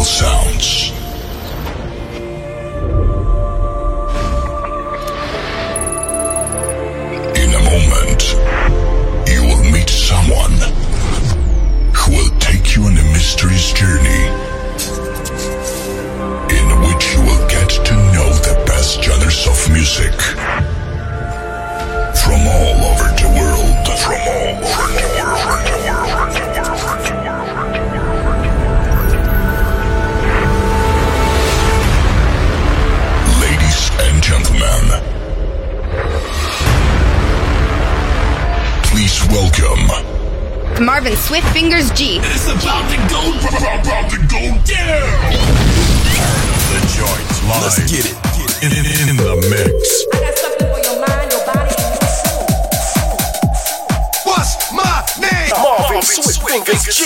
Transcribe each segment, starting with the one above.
sounds. In a moment, you will meet someone who will take you on a mysterious journey in which you will get to know the best genres of music from all over the world. From all over the world. Ladies and gentlemen, please welcome Marvin Swift Fingers G. It's about to go down. The joint live. Let's get it. In the mix. I got something for your mind, your body, and your soul. What's my name? Marvin Swift Fingers G.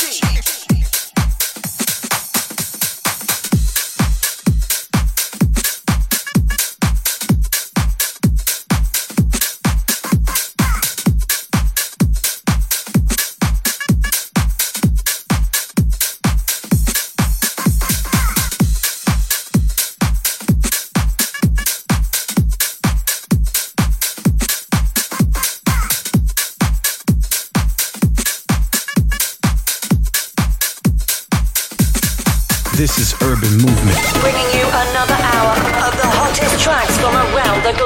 This is Urban Movement. Bringing you another hour of the hottest tracks from around the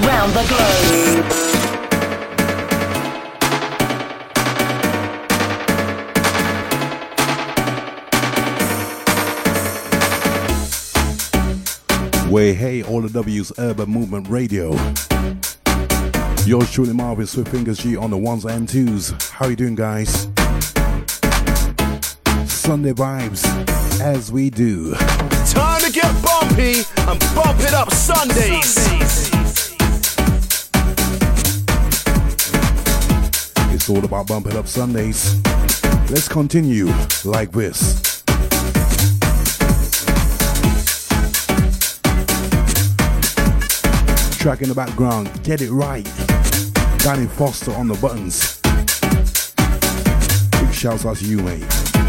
globe. Way hey, all the W's, Urban Movement Radio. Yours truly, Marvin Swift Fingers G on the ones and twos. How you doing, guys? Sunday vibes, as we do. Time to get bumpy and bump it up Sundays. It's all about bumping up Sundays. Let's continue like this. Track in the background, Get It Right. Danny Foster on the buttons. Big shouts out to you, mate.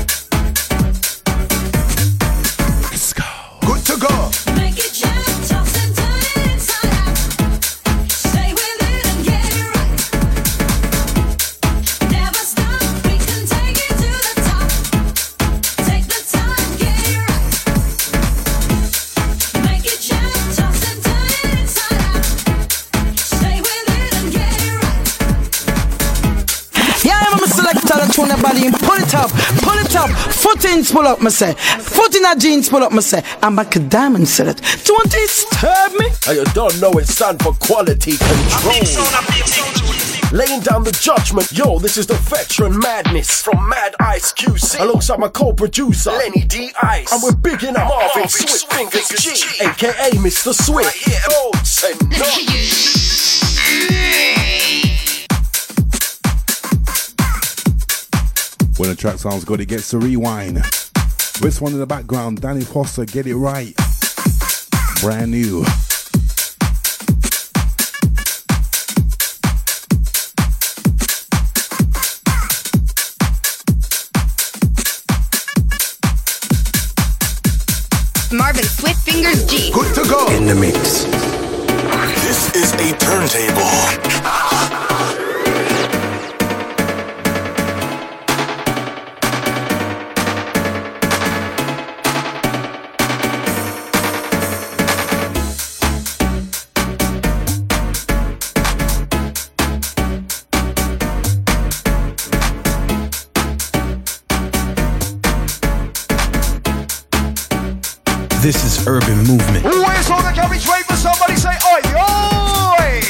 Good to go. Make it jam, toss and turn it inside out. Stay with it and get it right. Never stop, we can take it to the top. Take the time, get it right. Make it jam, toss and turn it inside out. Stay with it and get it right. Yeah, I'm a selector that tune your body and pull it up. Foot in, pull up, me say. Foot in a jeans, pull up, me say. I'm back a diamond, said it. Don't disturb me. You don't know it stand for quality control. Laying down the judgment, yo, this is the veteran madness from Mad Ice QC alongside my co-producer Lenny D Ice, and we're bigging up Marvin Swift Fingers G, aka Mr. Swift. Oh, say no. When a track sounds good, it gets to rewind. This one in the background, Danny Foster, Get It Right. Brand new. Marvin Swift Fingers G. Good to go. In the mix. This is a turntable. This is Urban Movement. Always on the carriage way for somebody say, oi, oi!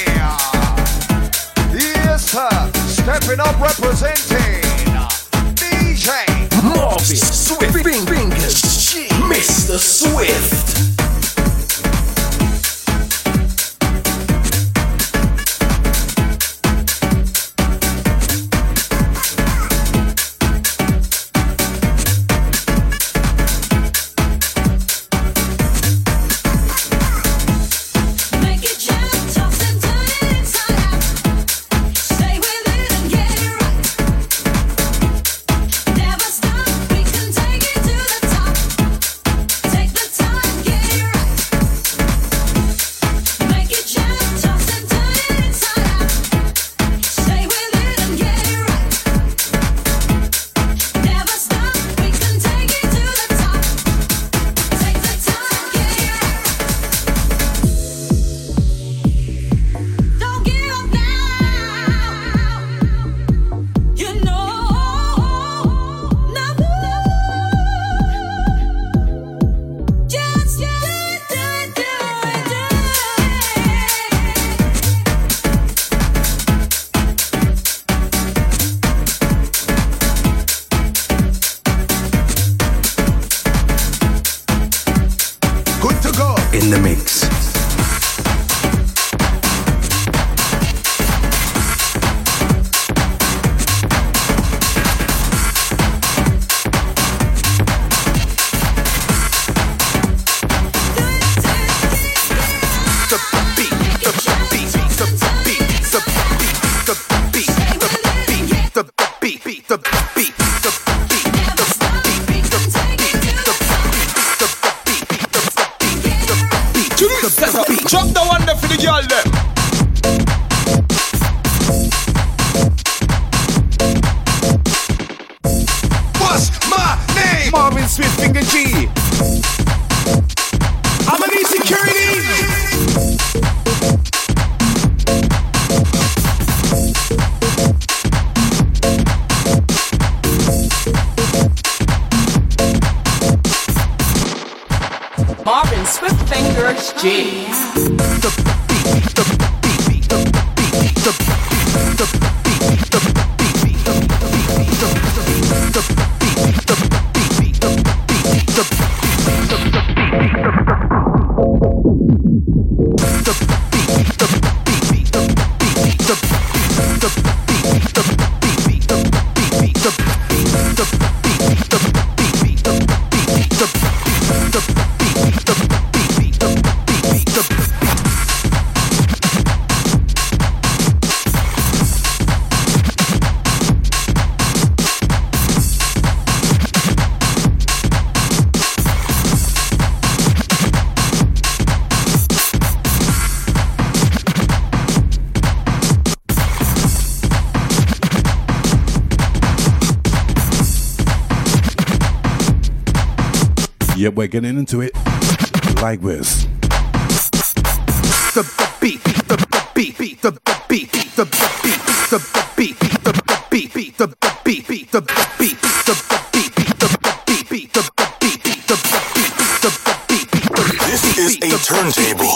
Yes, sir. Stepping up representing DJ Marvin Swift Fingers G, Mr. Swift. Make it jam, toss and turn it inside out. Stay with it and get it right. Tracks G. Yep, we're getting into it like this. The beat, the beat, the beat, the beat, the beat, the beat, the beat, the beat, the beat, the beat. This is a turntable.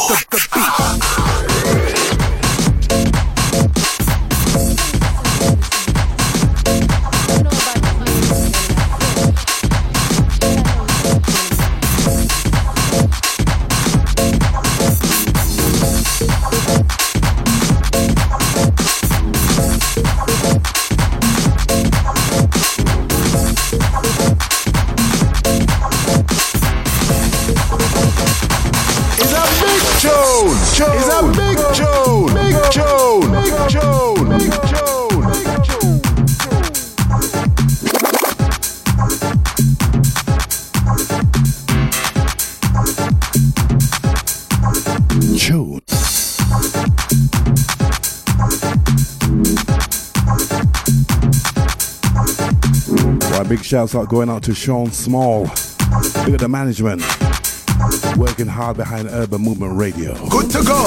Big shouts out going out to Sean Small. Look at the management. Working hard behind Urban Movement Radio. Good to go.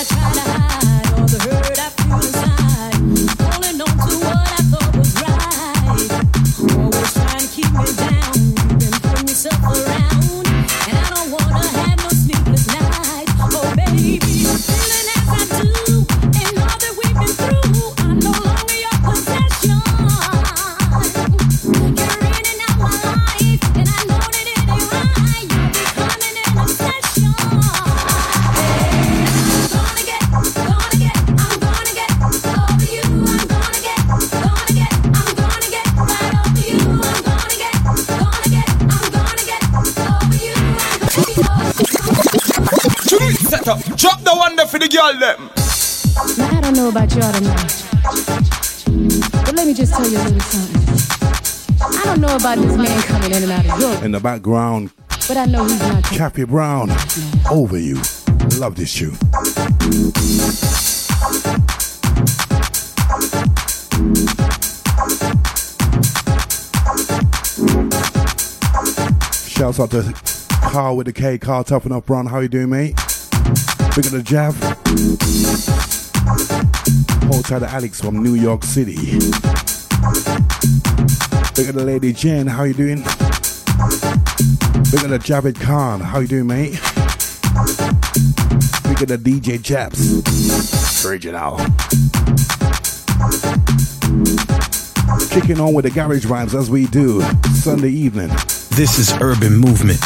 Drop the wonder for the girl them. Now I don't know about y'all tonight, but let me just tell you a little something. I don't know about this man coming in and out of Europe. In the background, but I know he's not. Kathy Brown, Over You. Love this tune. Shouts out to Carl with the K, Carl Tough Enough Brown. How you doing, mate? Big at the jab. Hold tight to Alex from New York City. Big at the lady Jen. How you doing? Big at the Javed Khan. How you doing, mate? Big at the DJ Japs. Original. Kicking on with the garage rhymes as we do Sunday evening. This is Urban Movement.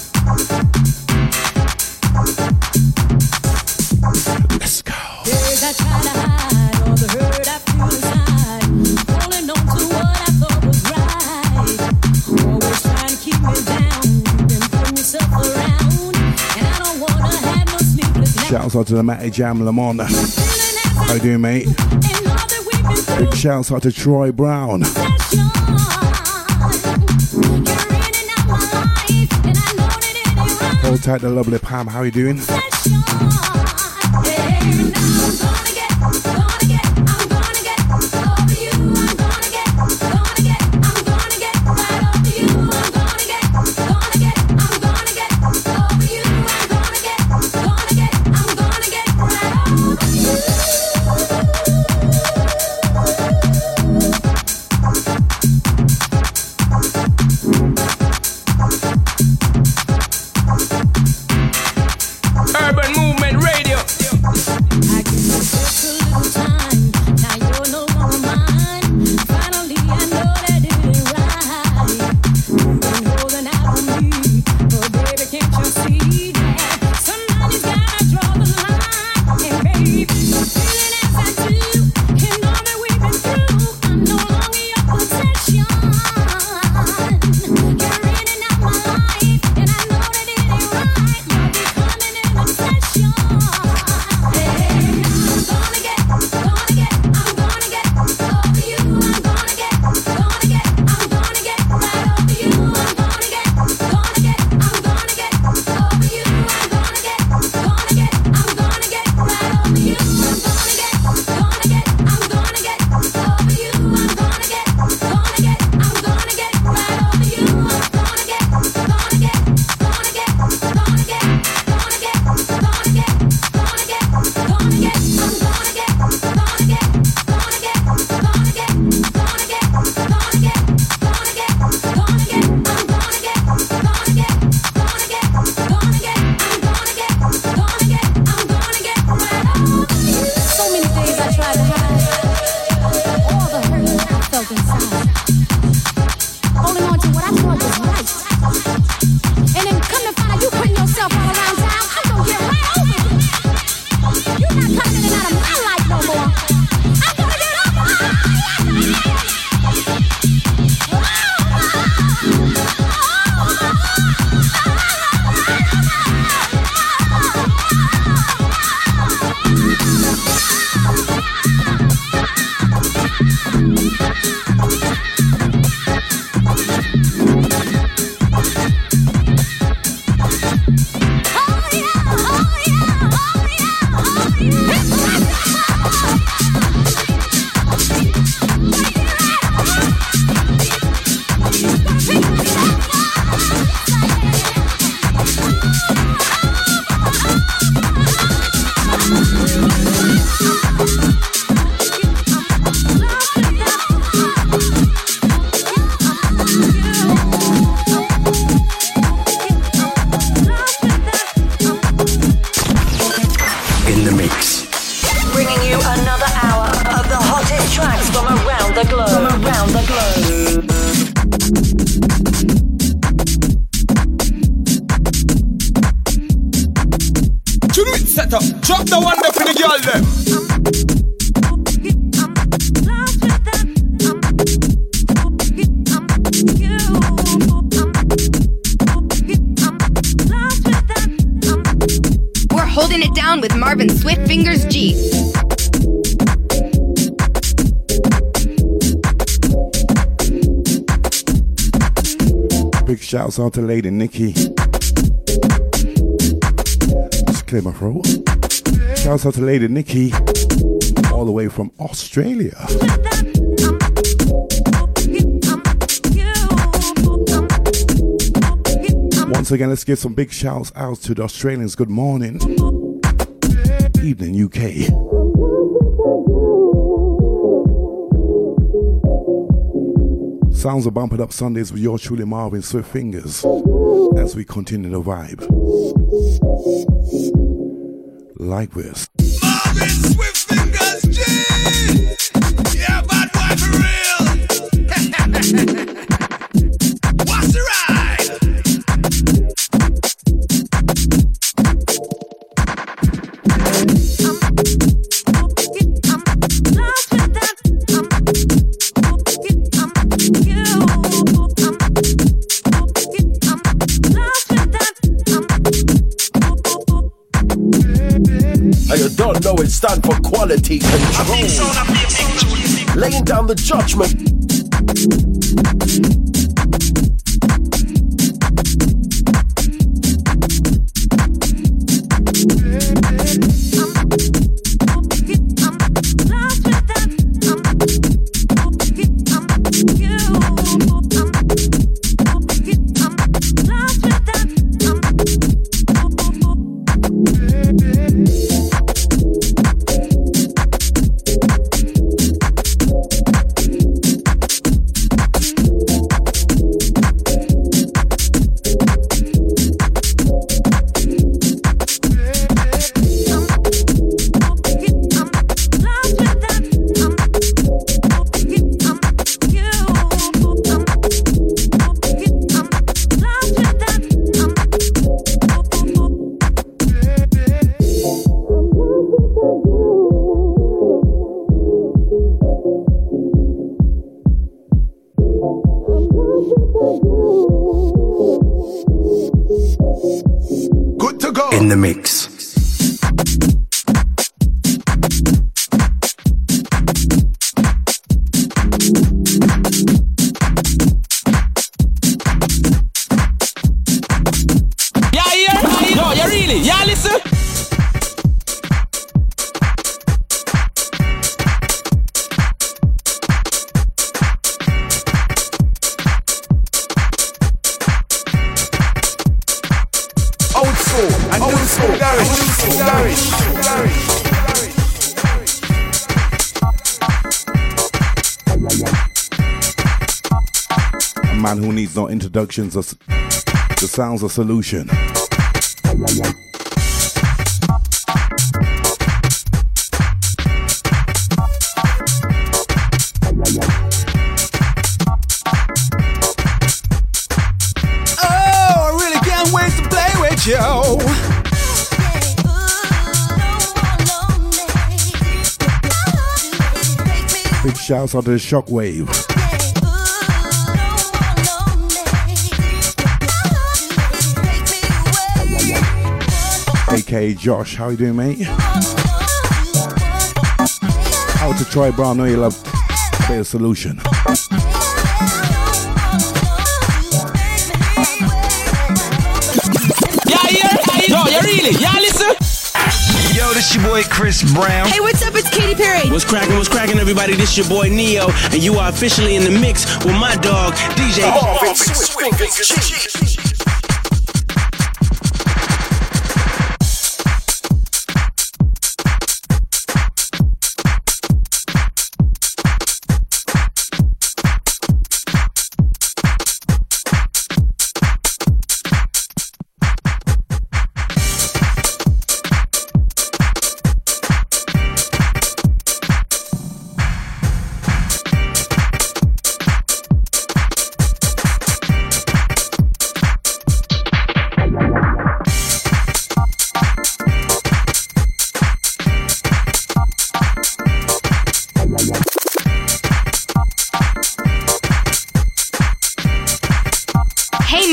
Let's go. Days I try to hide all the hurt I feel inside, holding on to what I thought was right. Always trying to keep me down. You've been putting yourself around, and I don't wanna have no sleepless nights. Shouts out to the Matty Jam Lamont. How you doing, mate? Big shouts out to Troy Brown. Hold tight to lovely Pam. How you doing? Bringing you another hour of the hottest tracks from around the globe. Set up, drop the one there for the girl them. We're holding it down with Marvin Swift Fingers G. Big shouts out to Lady Nikki. Just clear my throat. Shouts out to Lady Nikki, all the way from Australia. Once again, let's give some big shouts out to the Australians. Good morning. Evening, UK. Sounds of Bump It Up Sundays with your truly Marvin Swift Fingers as we continue the vibe. Like this. Marvin Swift Fingers G! Yeah, bad boy for real! What's the ride? You don't know it stand for quality control. Laying down the judgment. In the mix. A man who needs no introductions, the sounds of Solution. Oh, I really can't wait to play with you. Big shouts out to the Shockwave. AKA Josh, how you doing, mate? Out to Troy Brown, know you love play a Solution. Yo, you really? Y'all listen? Yo, this your boy Chris Brown. Hey, what's up? It's Katy Perry. What's cracking, everybody? This your boy Neo, and you are officially in the mix with my dog, DJ Marvin Swift Fingers G.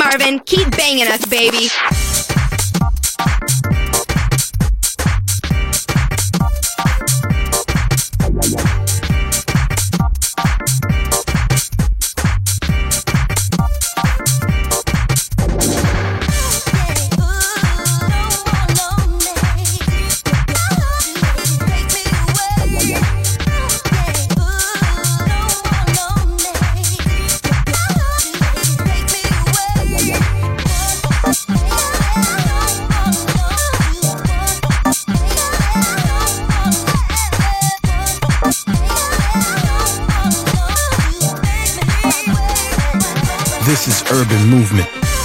Marvin. Keep banging us, baby. This is Urban Movement.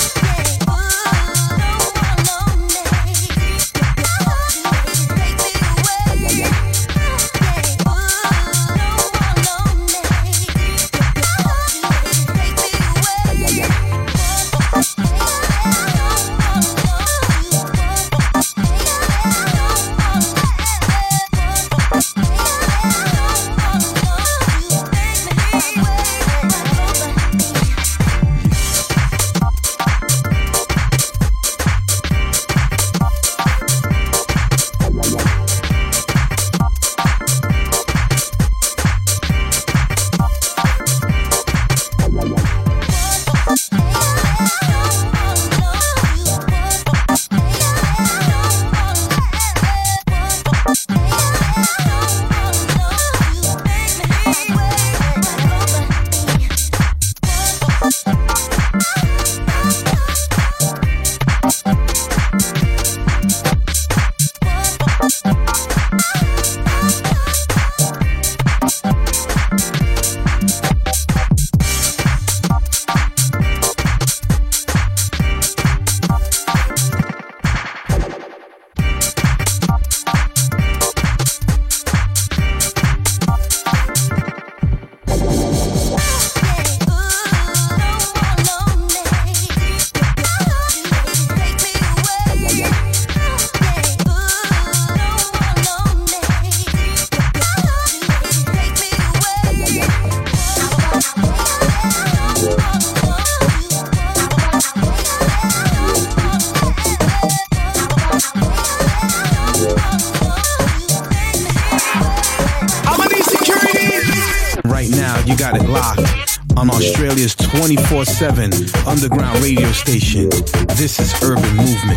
You got it locked on Australia's 24/7 underground radio station. This is Urban Movement.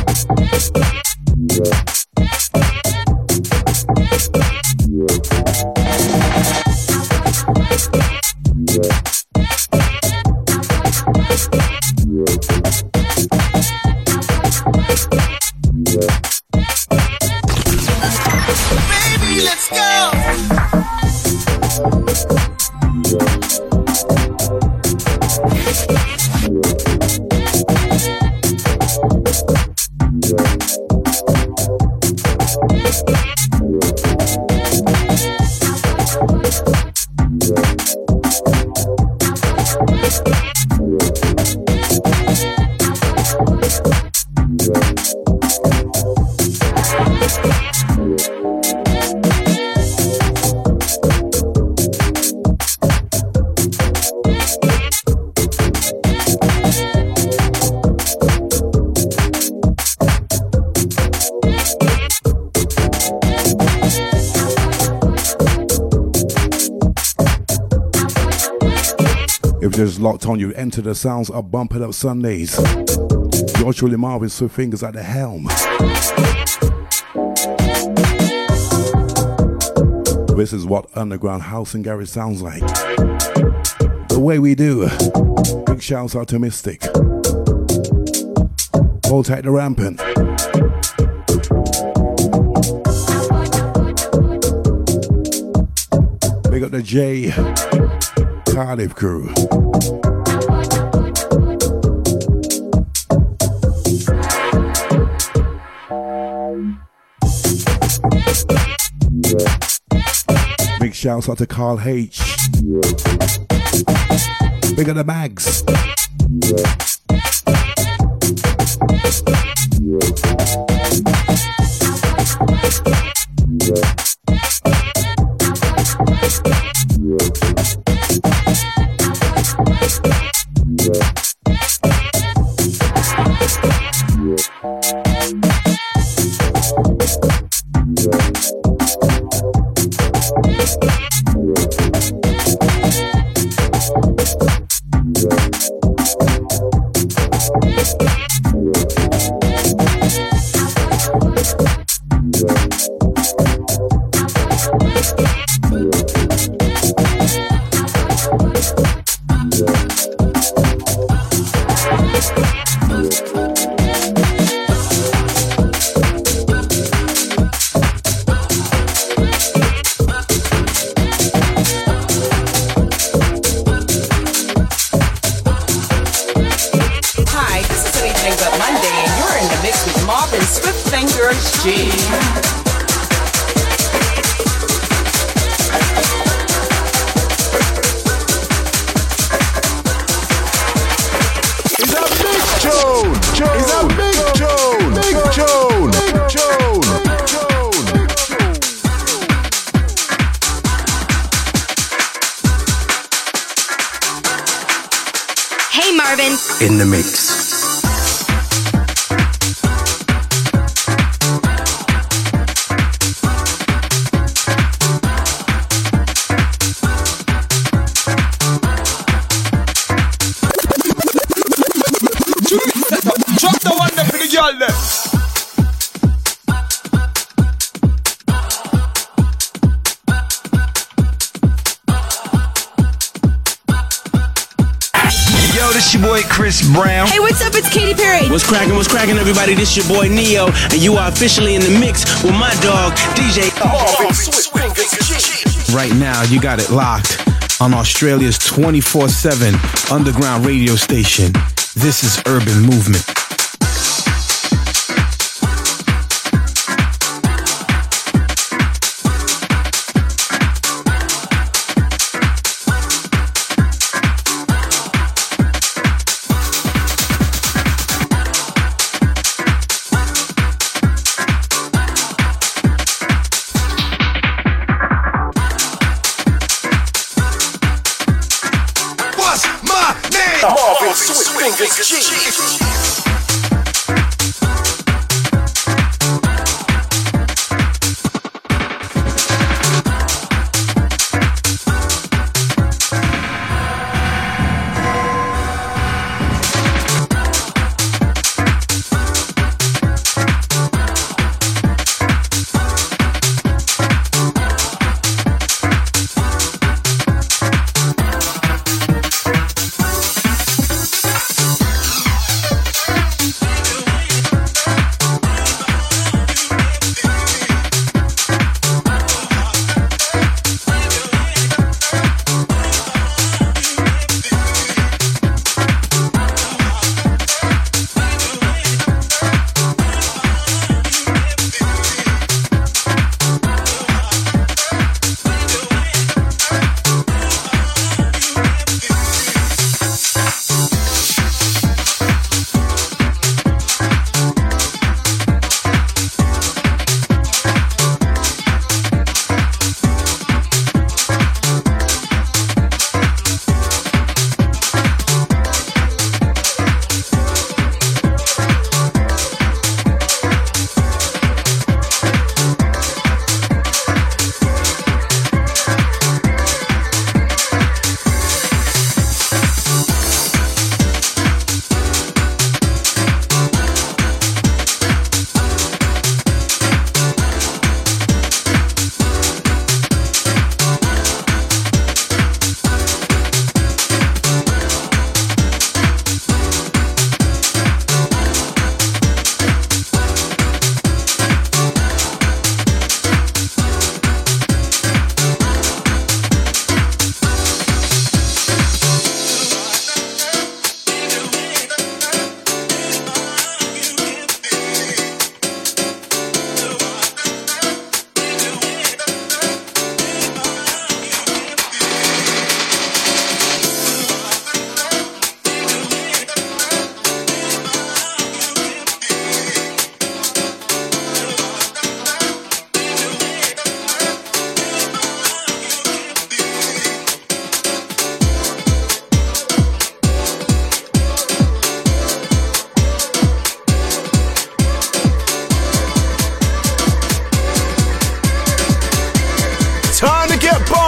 Baby, let's go. If you're just locked on, you enter the sounds of Bump It Up Sundays. Yours truly, Marvin Swift Fingers at the helm. This is what underground house and garage sounds like. The way we do. Big shouts out to Mystic. Hold tight the rampant. Big up the J Cardiff crew. Big shouts out to Carl H. Big up the bags. In the mix. Drop the one there for the girl there. Yo, this your boy Chris Brown. Hey, what's up? It's Katy Perry. What's cracking, everybody? This your boy Neo, and you are officially in the mix with my dog, DJ Right now, you got it locked on Australia's 24/7 underground radio station. This is Urban Movement. Marvin Sweet Fingers G.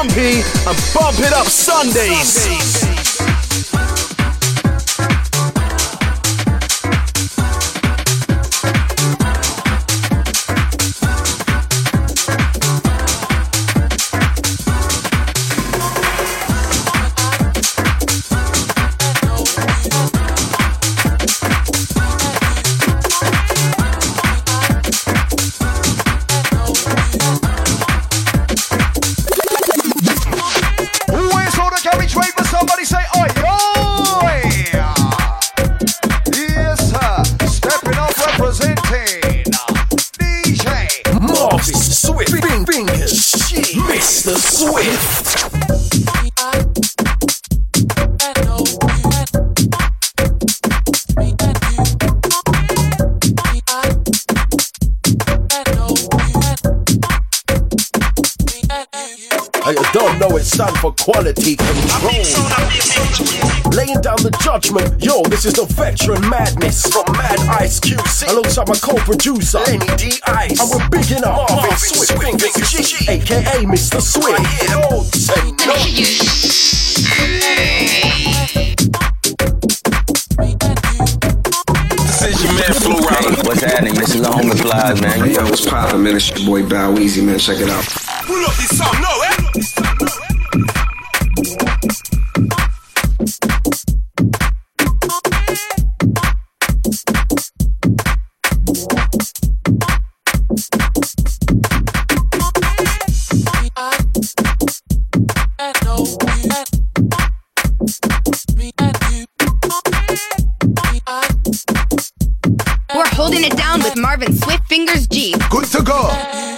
bumpy and bump it up Sundays. Mr. Swift. You don't know it stand for quality control. Laying down the judgment, yo, this is the Veteran Madness from Mad Ice QC, alongside my co-producer Lenny D Ice, and we're bigging up Marvin Swift Fingers G, aka Mr. Swift. Don't say no. This is your man Flo Rida. What's happening? This is the Home Vlog, man. Hey, yo, what's poppin', man? It's your boy Bow Easy, man. Check it out. Pull up this song, no, eh? We're holding it down with Marvin Swift Fingers G. Good to go.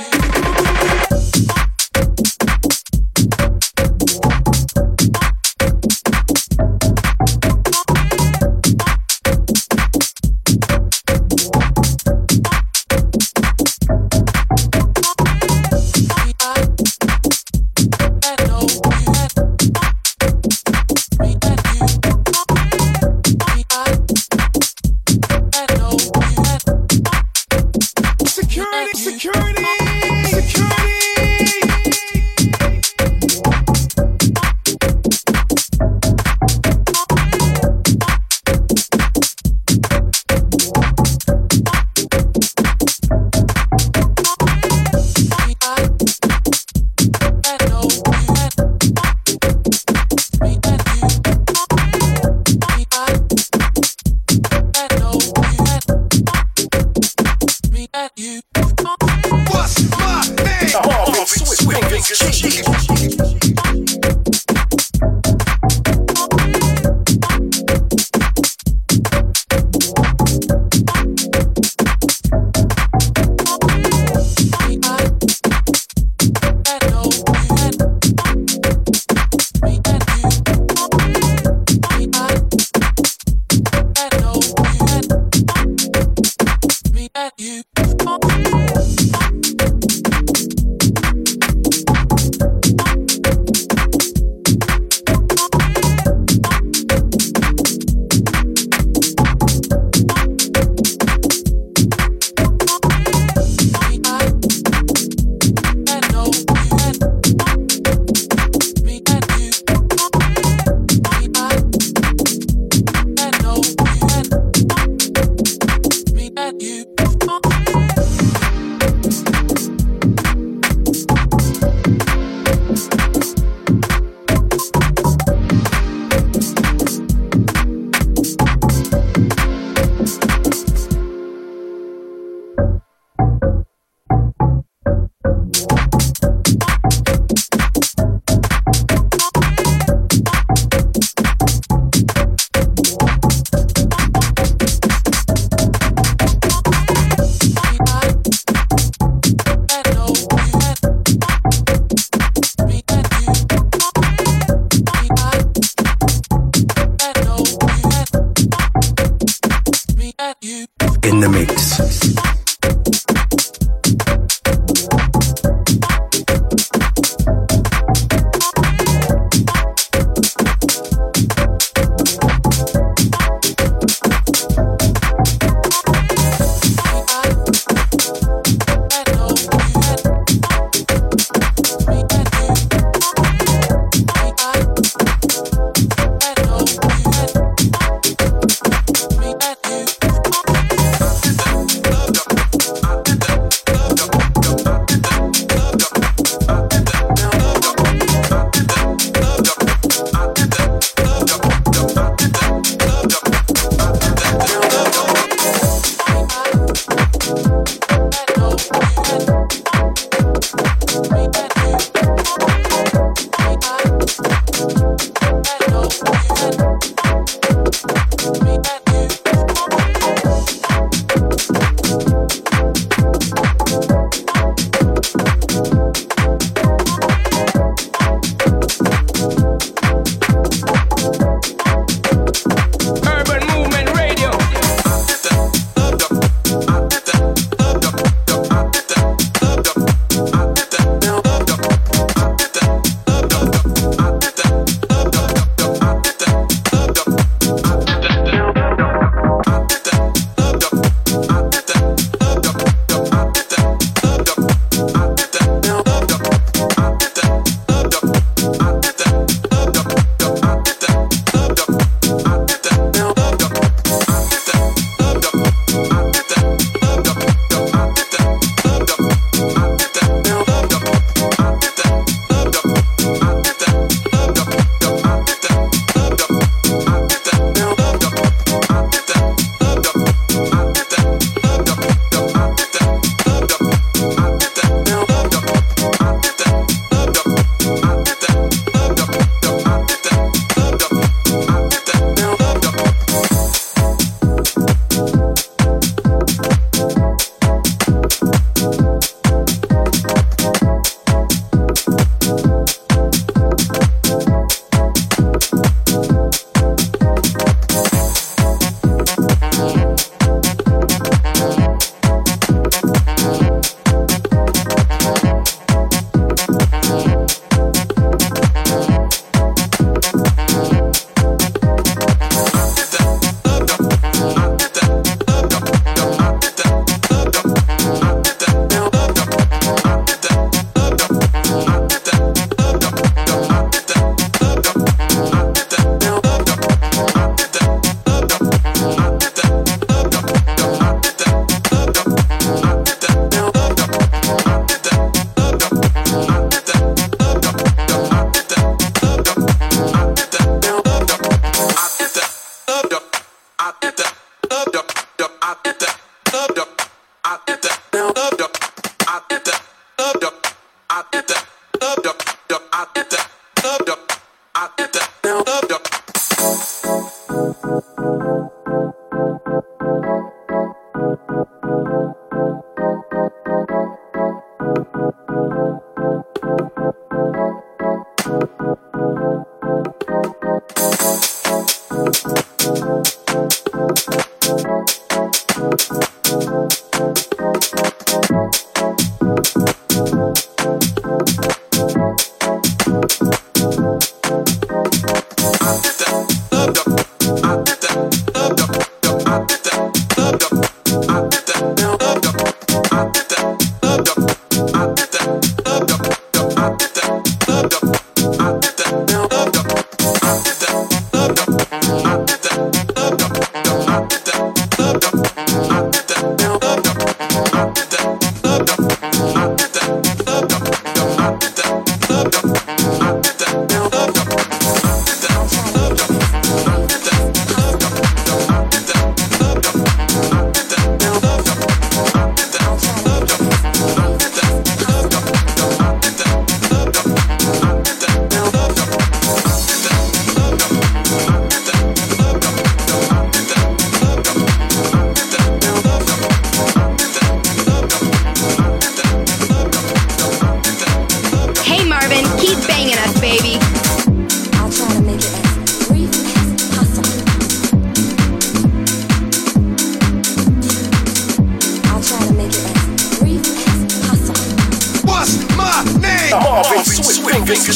In the mix.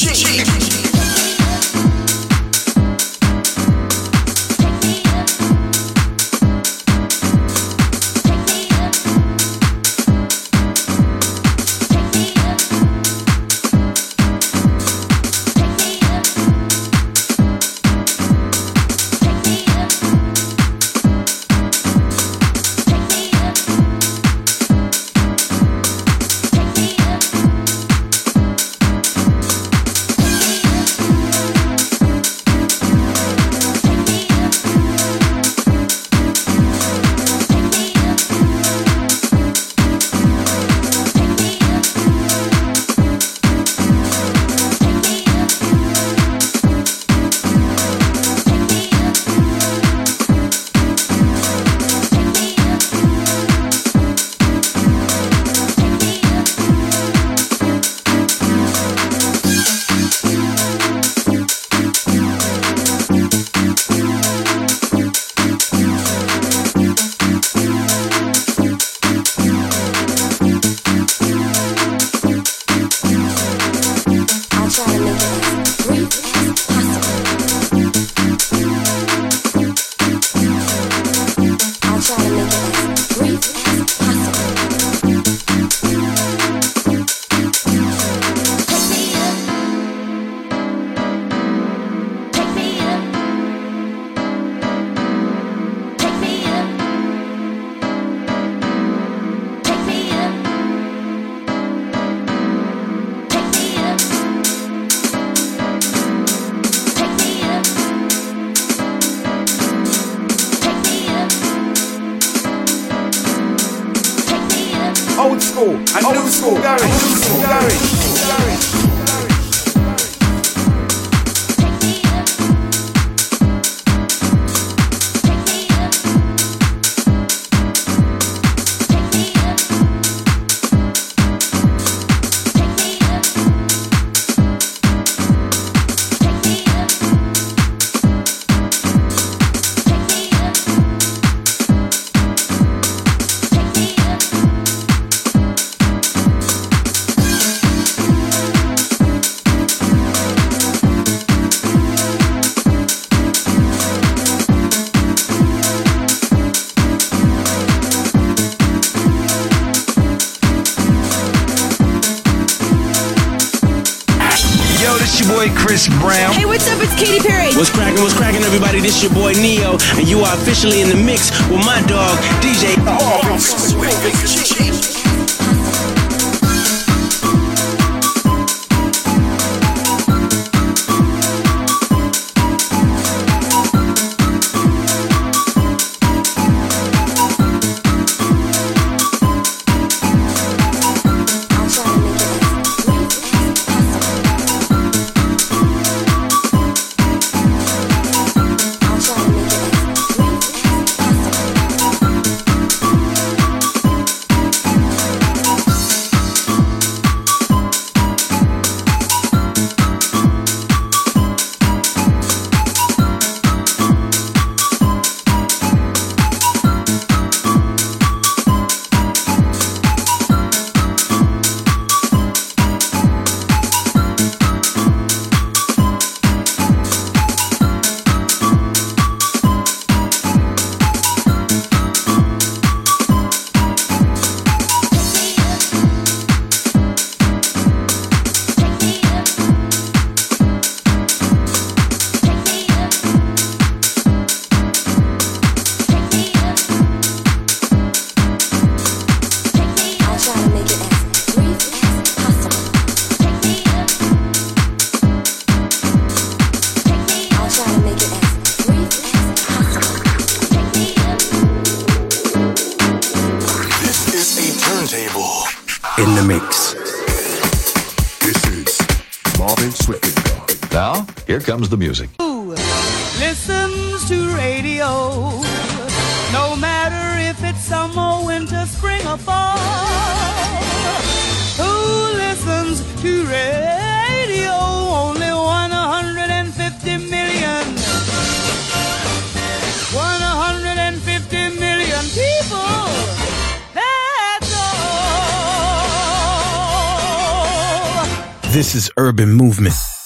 G. Old school and new school garage. Chris Brown. Hey, what's up? It's Katy Perry. What's cracking, everybody? This your boy Neo, and you are officially in the mix with my dog, DJ Marvin Swift. In the mix. This is Marvin Swift. Now, here comes the music. Who listens to radio, no matter if it's summer, winter, spring, or fall? Who listens to radio? Only 150 million. 150 million people. That's all. This is Urban Movement.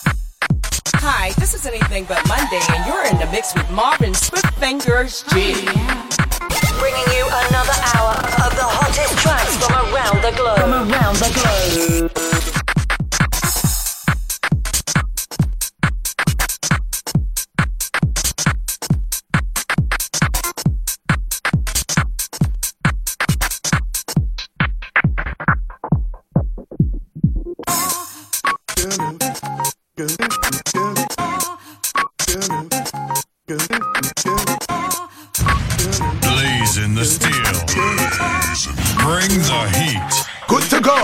this is Anything But Monday, and you're in the mix with Marvin Swift Fingers G. Bringing you another hour of the hottest tracks from around the globe. From around the globe. Blazing the steel. Bring the heat. Good to go.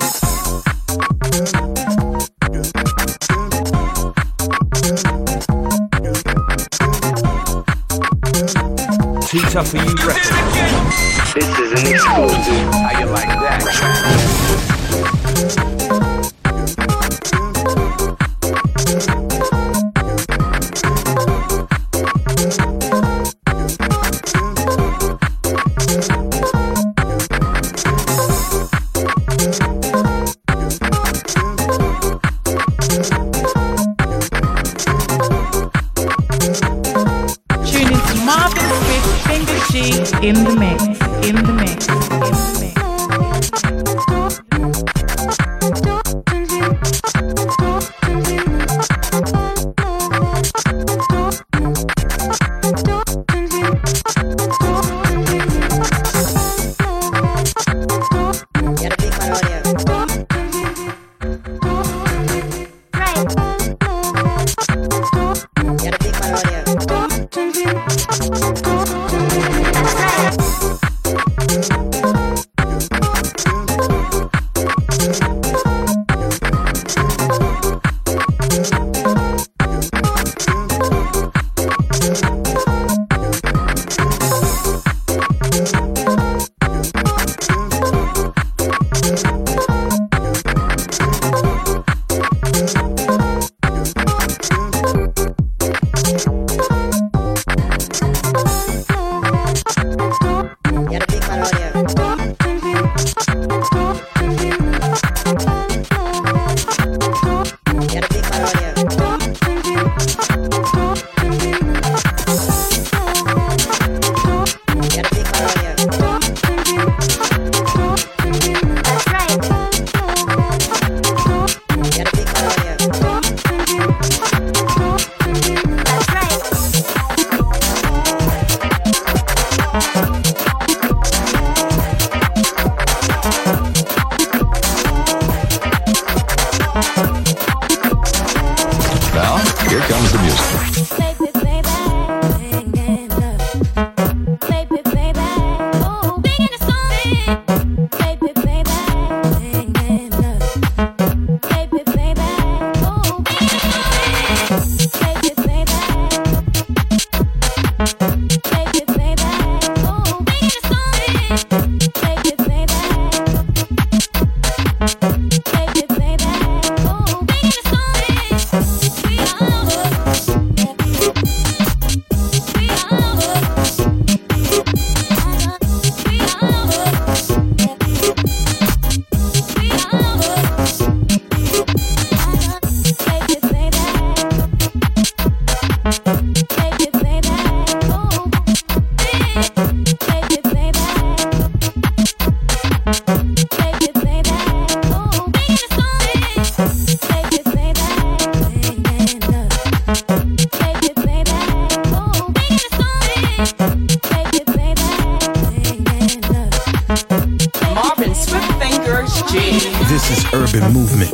Too Tough For You record. This is an exclusive. How you like that? In the mix, in the mix, in the mix. This is Urban Movement.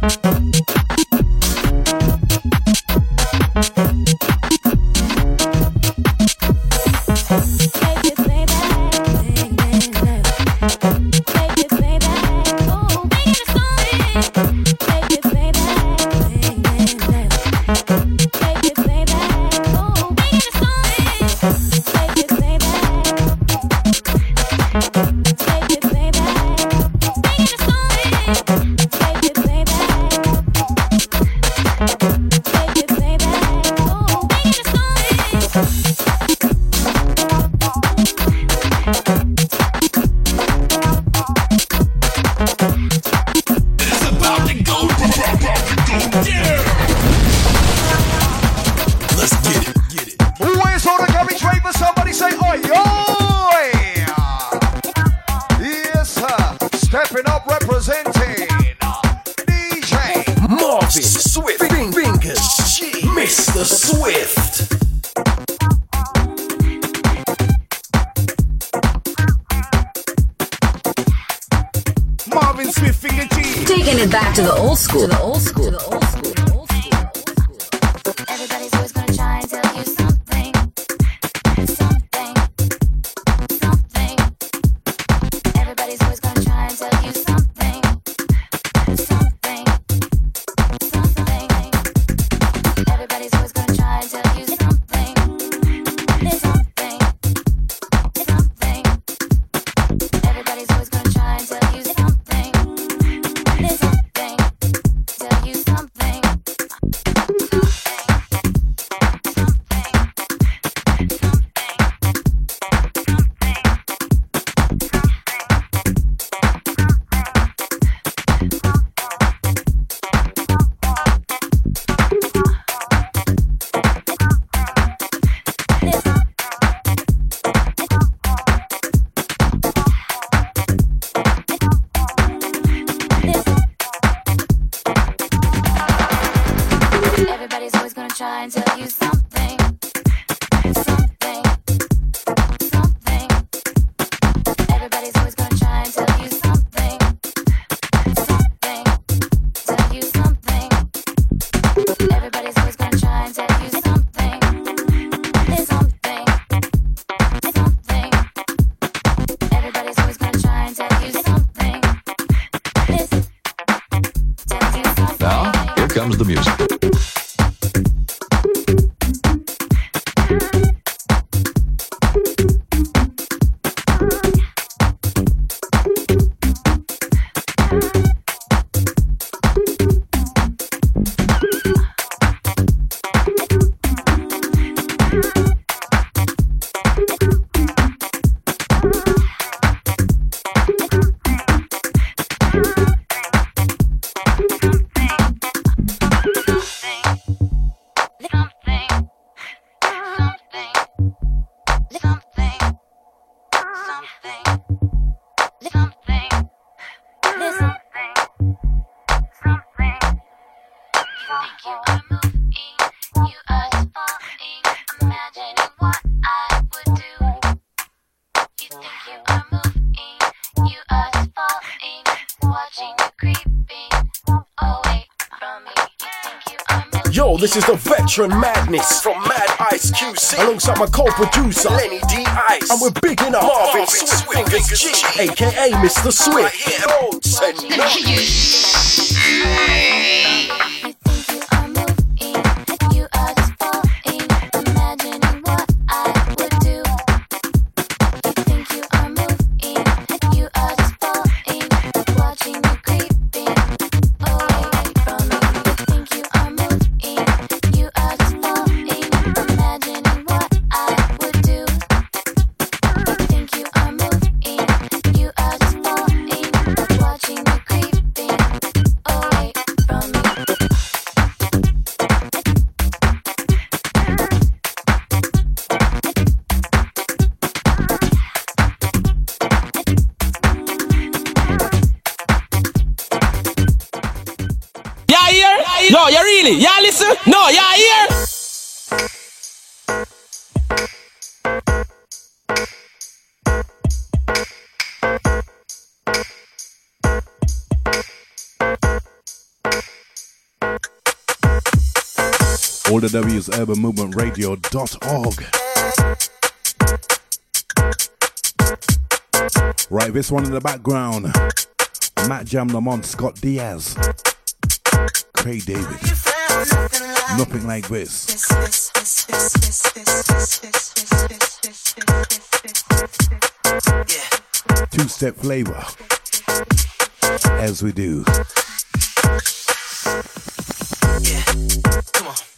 Comes the music. Yo, this is the Veteran Madness from Mad Ice QC alongside my co-producer Lenny D Ice, and we're bigging up Marvin Swift Fingers G, aka Mr. Swift. Oh, No, you really? Y'all listen? No, y'all hear? All the W's urbanmovementradio.org. Right, this one in the background. Matt Jam Lamont, Scott Diaz, Craig David. Nothing like this. Two-step flavor. As we do. Yeah, come on.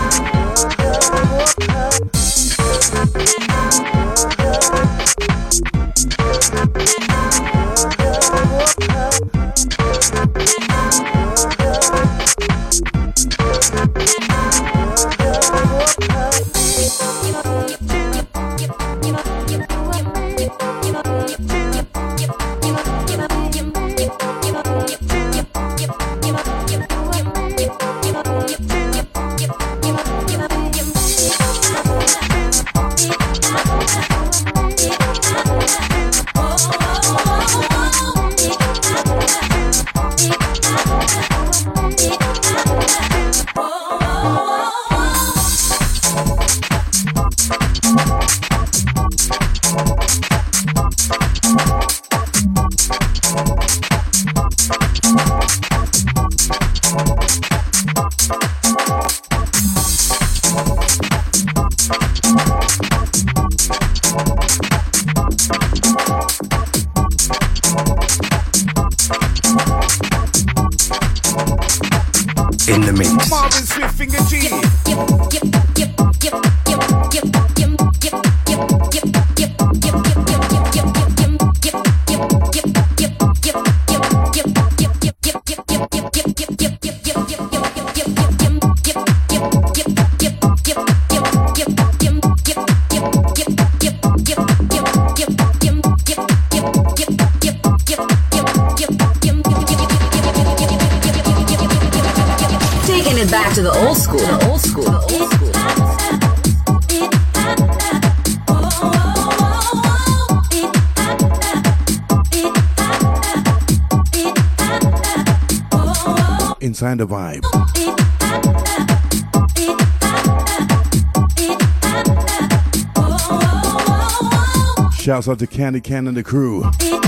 In the mix. Marvin Swift Finger G. Taking it back to the old school. The old school. The old school. Inside the vibe. Shouts out to Candy Can and the crew.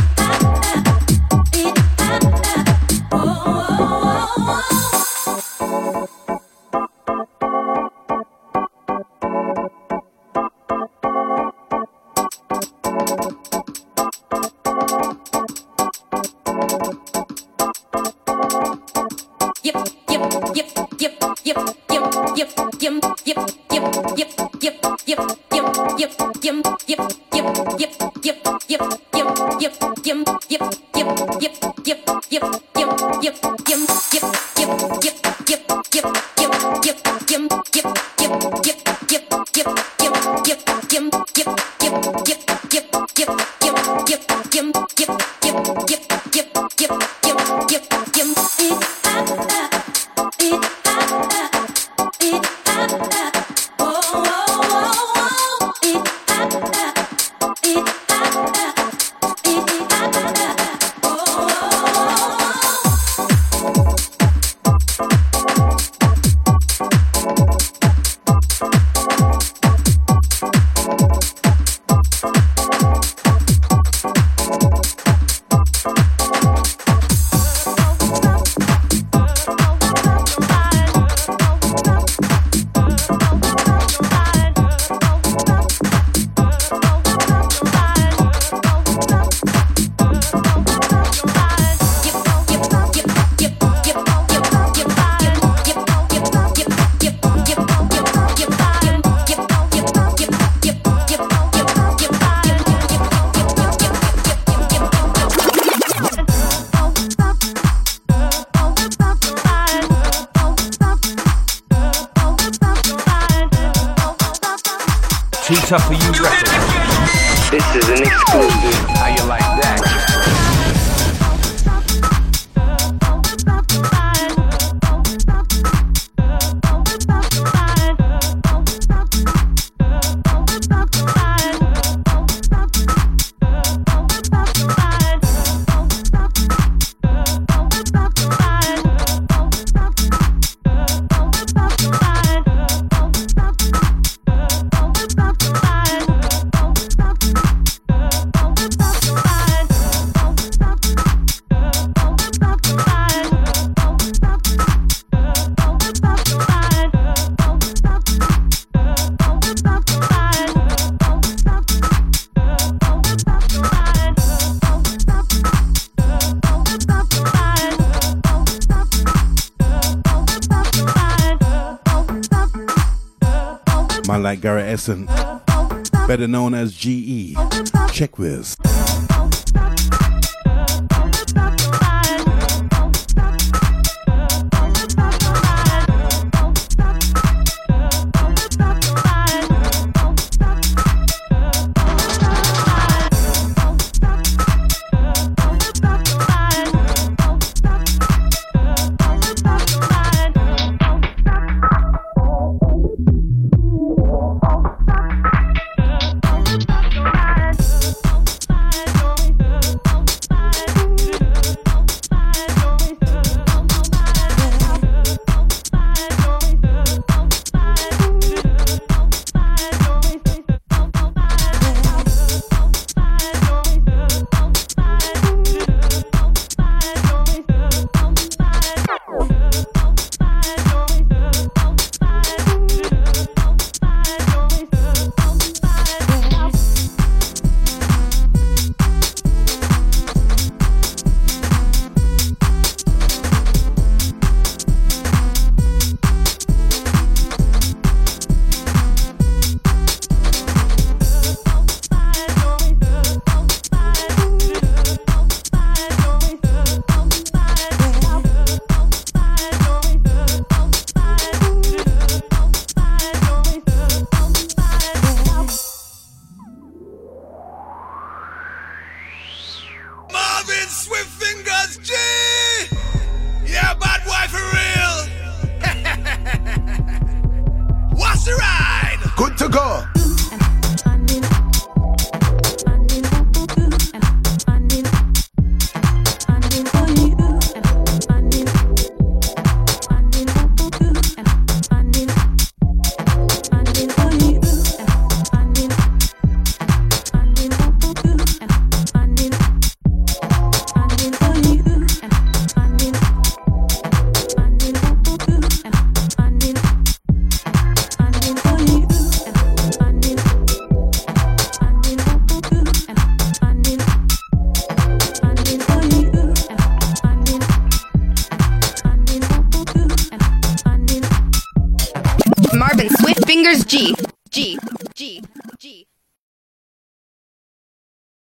Tough for you record. This is an exclusive. How you like that? Man like Gary Essen, better known as GE. Check this. Marvin Swift Fingers G.